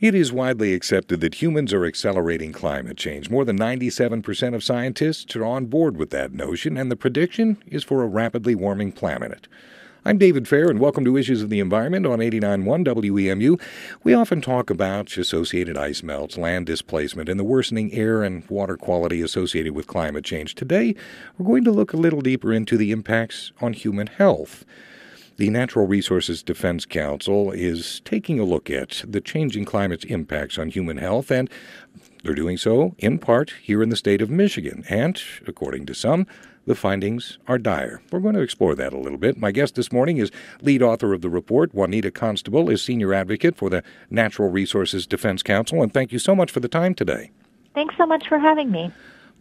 It is widely accepted that humans are accelerating climate change. More than 97% of scientists are on board with that notion, and the prediction is for a rapidly warming planet. I'm David Fair, and welcome to Issues of the Environment on 89.1 WEMU. We often talk about associated ice melts, land displacement, and the worsening air and water quality associated with climate change. Today, we're going to look a little deeper into the impacts on human health. The Natural Resources Defense Council is taking a look at the changing climate's impacts on human health, and they're doing so, in part, here in the state of Michigan. And, according to some, the findings are dire. We're going to explore that a little bit. My guest this morning is lead author of the report. Juanita Constable is senior advocate for the Natural Resources Defense Council, and thank you so much for the time today. Thanks so much for having me.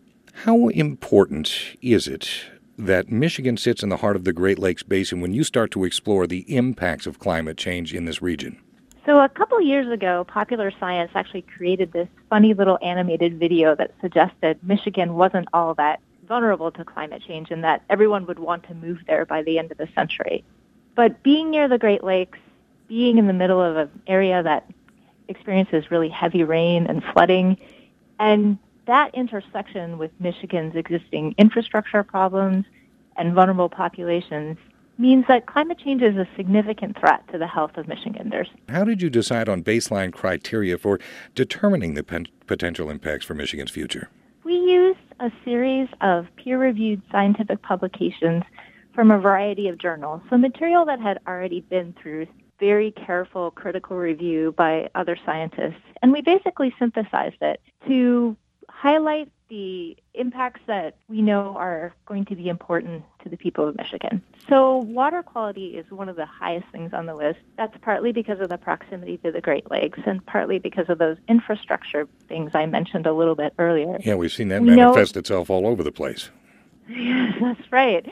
How important is it that Michigan sits in the heart of the Great Lakes Basin when you start to explore the impacts of climate change in this region? So a couple years ago, Popular Science actually created this funny little animated video that suggested Michigan wasn't all that vulnerable to climate change and that everyone would want to move there by the end of the century. But being near the Great Lakes, being in the middle of an area that experiences really heavy rain and flooding, and that intersection with Michigan's existing infrastructure problems and vulnerable populations means that climate change is a significant threat to the health of Michiganders. How did you decide on baseline criteria for determining the potential impacts for Michigan's future? We used a series of peer-reviewed scientific publications from a variety of journals, so material that had already been through very careful critical review by other scientists. And we basically synthesized it to highlight the impacts that we know are going to be important to the people of Michigan. So water quality is one of the highest things on the list. That's partly because of the proximity to the Great Lakes and partly because of those infrastructure things I mentioned a little bit earlier. Yeah, we've seen that manifest itself all over the place. Yes, that's right.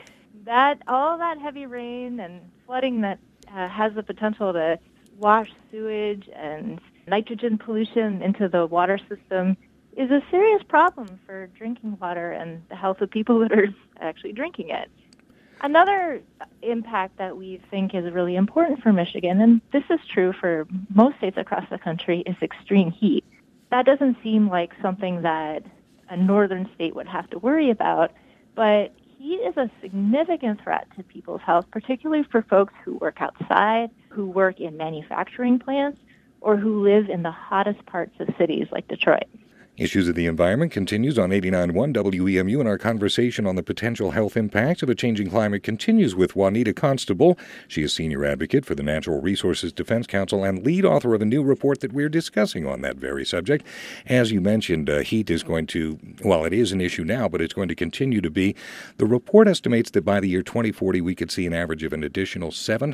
All that heavy rain and flooding that has the potential to wash sewage and nitrogen pollution into the water system is a serious problem for drinking water and the health of people that are actually drinking it. Another impact that we think is really important for Michigan, and this is true for most states across the country, is extreme heat. That doesn't seem like something that a northern state would have to worry about, but heat is a significant threat to people's health, particularly for folks who work outside, who work in manufacturing plants, or who live in the hottest parts of cities like Detroit. Issues of the Environment continues on 89.1 WEMU, and our conversation on the potential health impacts of a changing climate continues with Juanita Constable. She is senior advocate for the Natural Resources Defense Council and lead author of a new report that we're discussing on that very subject. As you mentioned, heat is going to, well, it is an issue now, but it's going to continue to be. The report estimates that by the year 2040, we could see an average of an additional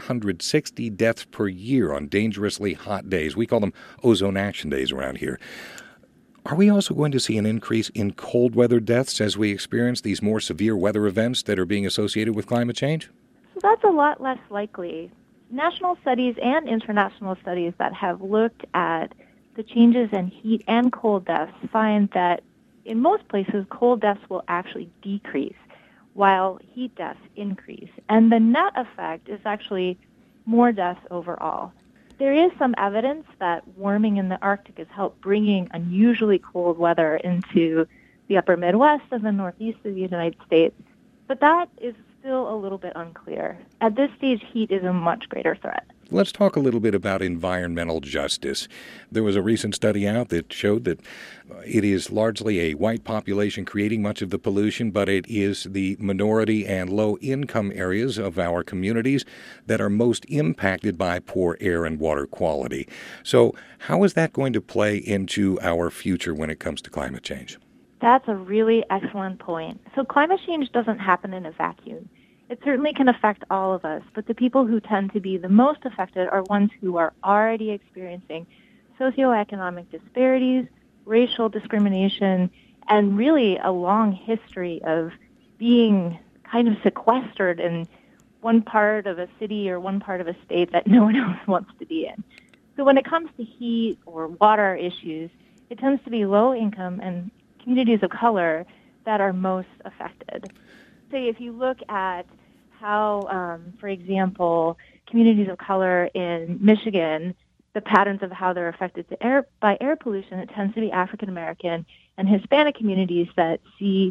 760 deaths per year on dangerously hot days. We call them ozone action days around here. Are we also going to see an increase in cold weather deaths as we experience these more severe weather events that are being associated with climate change? So that's a lot less likely. National studies and international studies that have looked at the changes in heat and cold deaths find that in most places, cold deaths will actually decrease while heat deaths increase. And the net effect is actually more deaths overall. There is some evidence that warming in the Arctic has helped bringing unusually cold weather into the upper Midwest and the Northeast of the United States, but that is still a little bit unclear. At this stage, heat is a much greater threat. Let's talk a little bit about environmental justice. There was a recent study out that showed that it is largely a white population creating much of the pollution, but it is the minority and low-income areas of our communities that are most impacted by poor air and water quality. So how is that going to play into our future when it comes to climate change? That's a really excellent point. So climate change doesn't happen in a vacuum. It certainly can affect all of us, but the people who tend to be the most affected are ones who are already experiencing socioeconomic disparities, racial discrimination, and really a long history of being kind of sequestered in one part of a city or one part of a state that no one else wants to be in. So when it comes to heat or water issues, it tends to be low income and communities of color that are most affected. Say if you look at how, for example, communities of color in Michigan the patterns of how they're affected by air pollution, it tends to be African American and Hispanic communities that see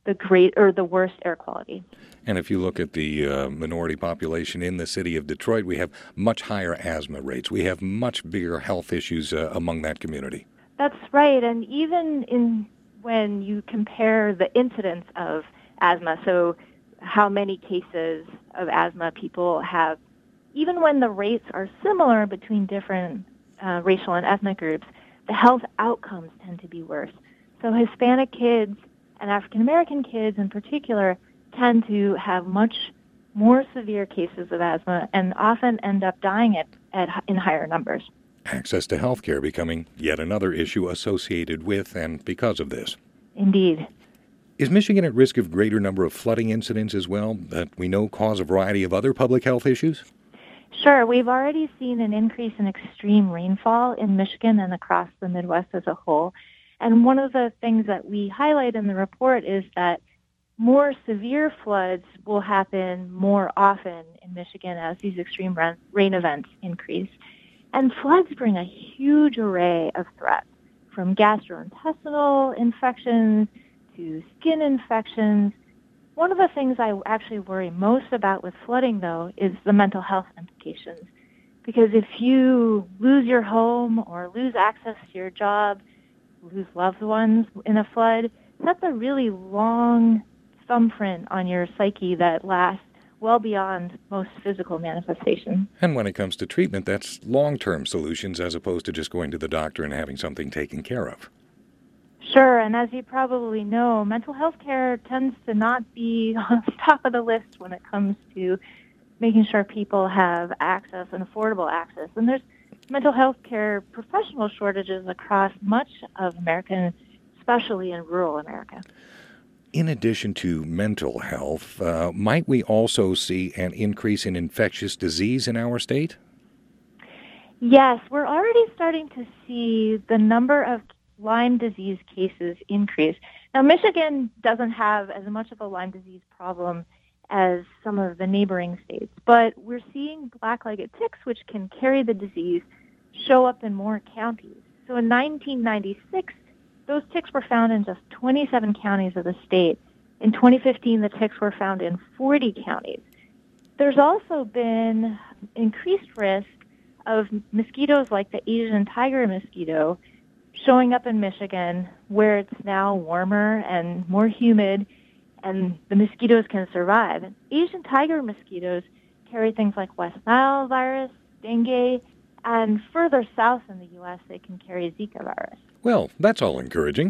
the worst air quality. And if you look at the minority population in the city of Detroit, we have much higher asthma rates. We have much bigger health issues among that community. That's right. And even when you compare the incidence of asthma, so how many cases of asthma people have, even when the rates are similar between different racial and ethnic groups, the health outcomes tend to be worse. So Hispanic kids and African American kids in particular tend to have much more severe cases of asthma and often end up dying in higher numbers. Access to health care becoming yet another issue associated with and because of this. Indeed. Is Michigan at risk of greater number of flooding incidents as well that we know cause a variety of other public health issues? Sure. We've already seen an increase in extreme rainfall in Michigan and across the Midwest as a whole. And one of the things that we highlight in the report is that more severe floods will happen more often in Michigan as these extreme rain events increase. And floods bring a huge array of threats, from gastrointestinal infections to skin infections. One of the things I actually worry most about with flooding, though, is the mental health implications. Because if you lose your home or lose access to your job, lose loved ones in a flood, that's a really long thumbprint on your psyche that lasts well beyond most physical manifestations. And when it comes to treatment, that's long-term solutions as opposed to just going to the doctor and having something taken care of. Sure, and as you probably know, mental health care tends to not be on the top of the list when it comes to making sure people have access and affordable access. And there's mental health care professional shortages across much of America, especially in rural America. In addition to mental health, might we also see an increase in infectious disease in our state? Yes, we're already starting to see the number of Lyme disease cases increase. Now, Michigan doesn't have as much of a Lyme disease problem as some of the neighboring states, but we're seeing black-legged ticks, which can carry the disease, show up in more counties. So in 1996, those ticks were found in just 27 counties of the state. In 2015, the ticks were found in 40 counties. There's also been increased risk of mosquitoes like the Asian tiger mosquito showing up in Michigan, where it's now warmer and more humid, and the mosquitoes can survive. And Asian tiger mosquitoes carry things like West Nile virus, dengue, and further south in the U.S., they can carry Zika virus. Well, that's all encouraging.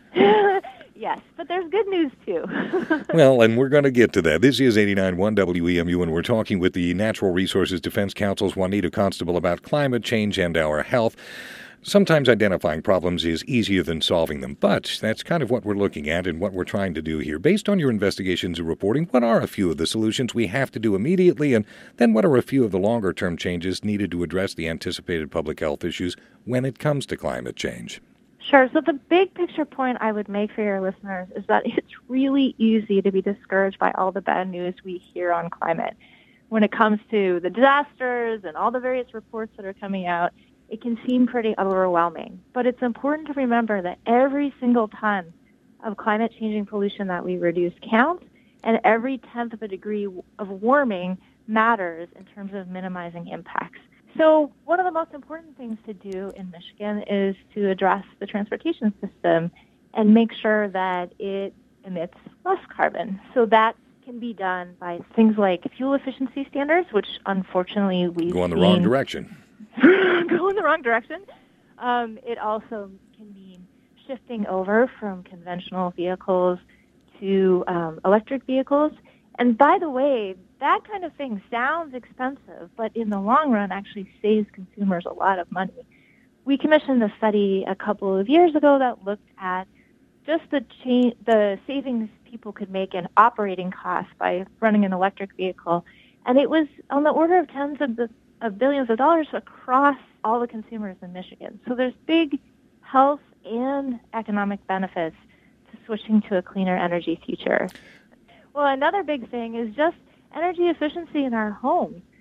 Yes, but there's good news, too. Well, and we're going to get to that. This is 89.1 WEMU, and we're talking with the Natural Resources Defense Council's Juanita Constable about climate change and our health. Sometimes identifying problems is easier than solving them, but that's kind of what we're looking at and what we're trying to do here. Based on your investigations and reporting, what are a few of the solutions we have to do immediately, and then what are a few of the longer-term changes needed to address the anticipated public health issues when it comes to climate change? Sure. So the big picture point I would make for your listeners is that it's really easy to be discouraged by all the bad news we hear on climate. When it comes to the disasters and all the various reports that are coming out, it can seem pretty overwhelming. But it's important to remember that every single ton of climate-changing pollution that we reduce counts, and every tenth of a degree of warming matters in terms of minimizing impacts. So one of the most important things to do in Michigan is to address the transportation system and make sure that it emits less carbon. So that can be done by things like fuel efficiency standards, which unfortunately we've Go in the wrong direction. Go in the wrong direction. It also can mean shifting over from conventional vehicles to electric vehicles. And by the way, that kind of thing sounds expensive, but in the long run actually saves consumers a lot of money. We commissioned a study a couple of years ago that looked at just the savings people could make in operating costs by running an electric vehicle. And it was on the order of tens of billions of dollars across all the consumers in Michigan. So there's big health and economic benefits to switching to a cleaner energy future. Well, another big thing is just energy efficiency in our homes.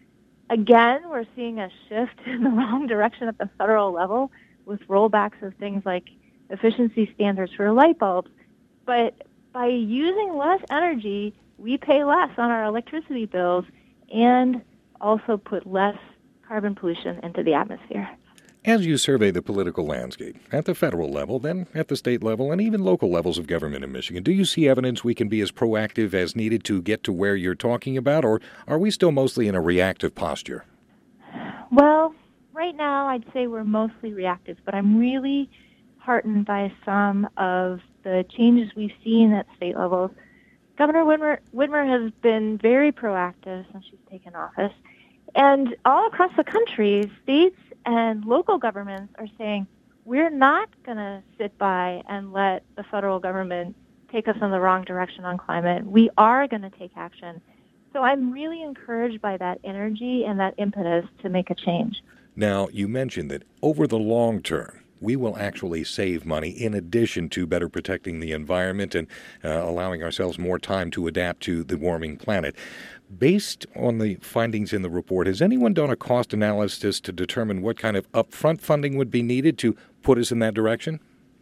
Again, we're seeing a shift in the wrong direction at the federal level with rollbacks of things like efficiency standards for light bulbs. But by using less energy, we pay less on our electricity bills and also put less carbon pollution into the atmosphere. As you survey the political landscape at the federal level, then at the state level, and even local levels of government in Michigan, do you see evidence we can be as proactive as needed to get to where you're talking about, or are we still mostly in a reactive posture? Well, right now I'd say we're mostly reactive, but I'm really heartened by some of the changes we've seen at state levels. Governor Whitmer has been very proactive since she's taken office. And all across the country, states and local governments are saying, we're not going to sit by and let the federal government take us in the wrong direction on climate. We are going to take action. So I'm really encouraged by that energy and that impetus to make a change. Now, you mentioned that over the long term, we will actually save money in addition to better protecting the environment and allowing ourselves more time to adapt to the warming planet. Based on the findings in the report, has anyone done a cost analysis to determine what kind of upfront funding would be needed to put us in that direction?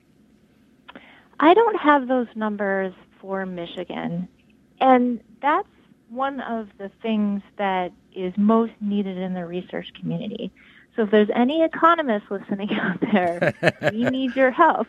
I don't have those numbers for Michigan, and that's one of the things that is most needed in the research community. So if there's any economists listening out there, we need your help.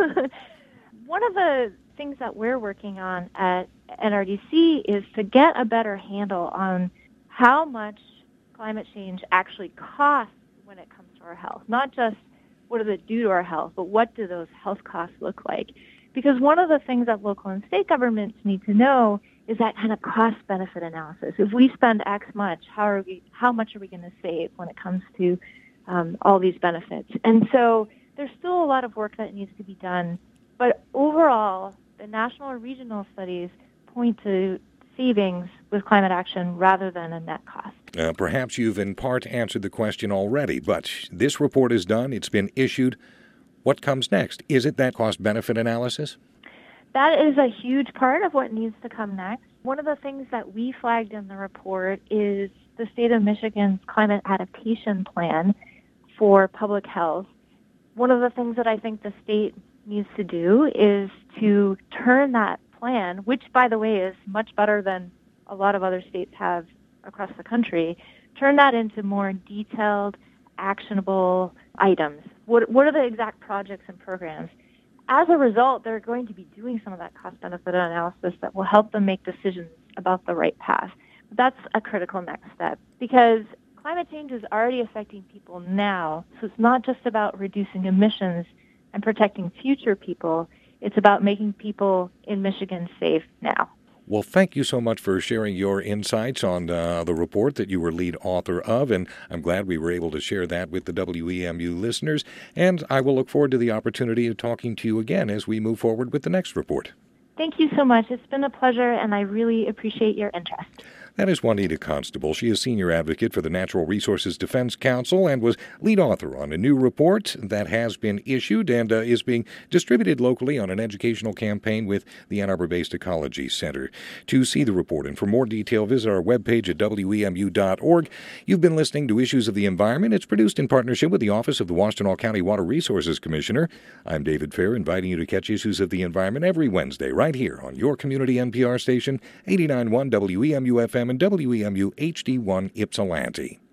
One of the things that we're working on at NRDC is to get a better handle on how much climate change actually costs when it comes to our health. Not just what does it do to our health, but what do those health costs look like? Because one of the things that local and state governments need to know is that kind of cost-benefit analysis. If we spend X much, how much are we going to save when it comes to all these benefits? And so there's still a lot of work that needs to be done. But overall, the national or regional studies point to savings with climate action rather than a net cost. Perhaps you've in part answered the question already, but this report is done. It's been issued. What comes next? Is it that cost-benefit analysis? That is a huge part of what needs to come next. One of the things that we flagged in the report is the state of Michigan's climate adaptation plan for public health. One of the things that I think the state needs to do is to turn that plan, which, by the way, is much better than a lot of other states have across the country, turn that into more detailed, actionable items. What are the exact projects and programs? As a result, they're going to be doing some of that cost-benefit analysis that will help them make decisions about the right path. That's a critical next step because climate change is already affecting people now, so it's not just about reducing emissions and protecting future people. It's about making people in Michigan safe now. Well, thank you so much for sharing your insights on the report that you were lead author of, and I'm glad we were able to share that with the WEMU listeners, and I will look forward to the opportunity of talking to you again as we move forward with the next report. Thank you so much. It's been a pleasure, and I really appreciate your interest. That is Juanita Constable. She is Senior Advocate for the Natural Resources Defense Council and was lead author on a new report that has been issued and is being distributed locally on an educational campaign with the Ann Arbor-based Ecology Center. To see the report and for more detail, visit our webpage at WEMU.org. You've been listening to Issues of the Environment. It's produced in partnership with the Office of the Washtenaw County Water Resources Commissioner. I'm David Fair, inviting you to catch Issues of the Environment every Wednesday right here on your community NPR station, 89.1 WEMU FM and WEMU HD1 Ypsilanti.